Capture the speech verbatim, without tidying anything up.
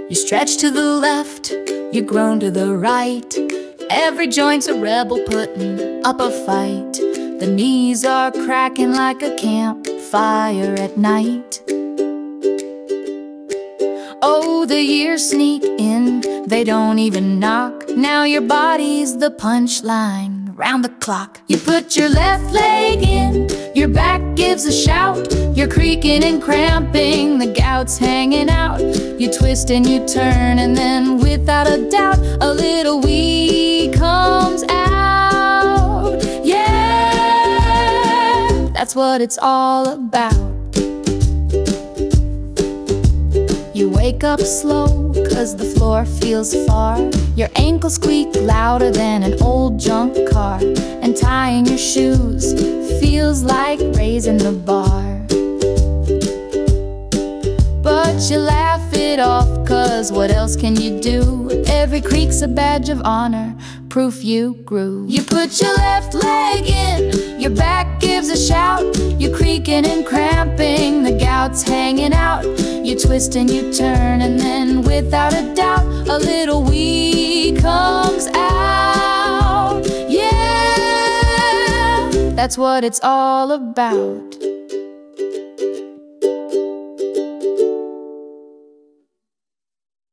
You stretch to the left, you groan to the right. Every joint's a rebel putting up a fight. The knees are cracking like a campfire at night. Oh, the years sneak in, they don't even knock. Now your body's the punchline round the clock. You put your left leg in, your back gives a shout. You're creaking and cramping, the gout's hanging out. You twist and you turn, and then without a doubt, a little wee comes out. Yeah, that's what it's all about. You wake up slow, cause the floor feels far. Your ankles squeak louder than an old junk car. And tying your shoes feels like raising the bar. But you laugh it off, cause what else can you do? Every creak's a badge of honor, proof you grew. You put your left leg in, your back gives a shout. You're creaking and cramping, the gout's hanging out. You twist and you turn, and then without a doubt, a little wee comes out. Yeah, that's what it's all about.